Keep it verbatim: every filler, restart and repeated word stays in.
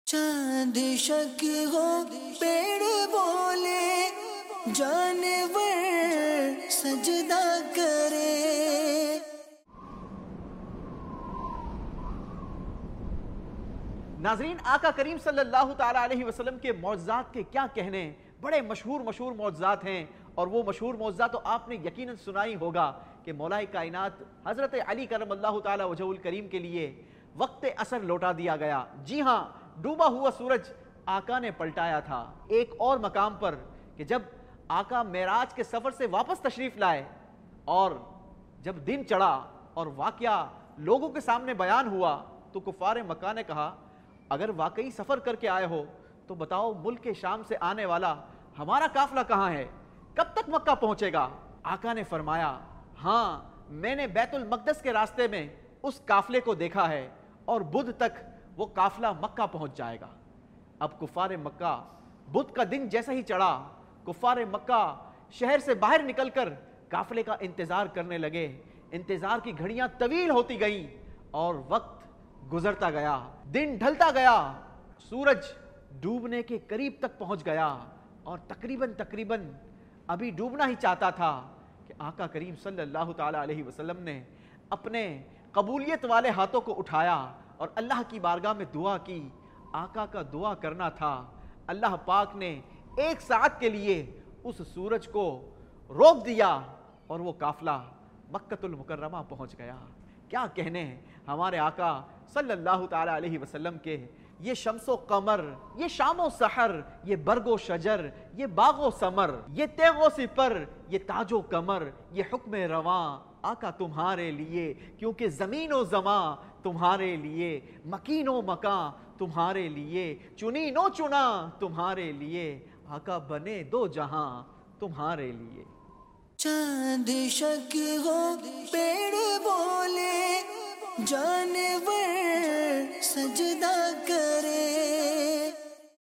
چاند شک ہو پیڑ بولے جانور سجدہ کرے. ناظرین، آقا کریم صلی اللہ تعالیٰ علیہ وسلم کے معجزات کے کیا کہنے، بڑے مشہور مشہور معجزات ہیں. اور وہ مشہور معجزات تو آپ نے یقیناً سنائی ہوگا کہ مولا کائنات حضرت علی کرم اللہ تعالیٰ وجہہ الکریم کے لیے وقت عصر لوٹا دیا گیا. جی ہاں، ڈوبا ہوا سورج آقا نے پلٹایا تھا. ایک اور مقام پر کہ جب آقا معراج کے سفر سے واپس تشریف لائے اور جب دن چڑھا اور واقعہ لوگوں کے سامنے بیان ہوا تو کفار مکہ نے کہا اگر واقعی سفر کر کے آئے ہو تو بتاؤ ملک شام سے آنے والا ہمارا قافلہ کہاں ہے، کب تک مکہ پہنچے گا؟ آقا نے فرمایا ہاں، میں نے بیت المقدس کے راستے میں اس قافلے کو دیکھا ہے اور بدھ تک وہ قافلہ مکہ پہنچ جائے گا. اب کفار مکہ بدھ کا دن جیسا ہی چڑھا، کفار مکہ شہر سے باہر نکل کر قافلے کا انتظار کرنے لگے. انتظار کی گھڑیاں طویل ہوتی گئیں اور وقت گزرتا گیا، دن ڈھلتا گیا، سورج ڈوبنے کے قریب تک پہنچ گیا اور تقریباً تقریباً ابھی ڈوبنا ہی چاہتا تھا کہ آقا کریم صلی اللہ تعالیٰ علیہ وسلم نے اپنے قبولیت والے ہاتھوں کو اٹھایا اور اللہ کی بارگاہ میں دعا کی. آقا کا دعا کرنا تھا. اللہ پاک نے ایک ساعت کے لیے اس سورج کو روک دیا اور وہ قافلہ مکہ المکرمہ پہنچ گیا. کیا کہنے ہمارے آقا صلی اللہ تعالیٰ علیہ وسلم کے، یہ شمس و قمر، یہ شام و سحر، یہ برگ و شجر، یہ باغ و ثمر، یہ تیغ و سپر، یہ تاج و کمر، یہ حکم رواں آقا تمہارے لیے، کیونکہ زمین و زمان تمہارے لیے، مکین و مکان تمہارے لیے، چنین و چنا تمہارے لیے، آقا بنے دو جہاں تمہارے لیے. چاند شک ہو پیڑ بولے جانور سجدہ کرے.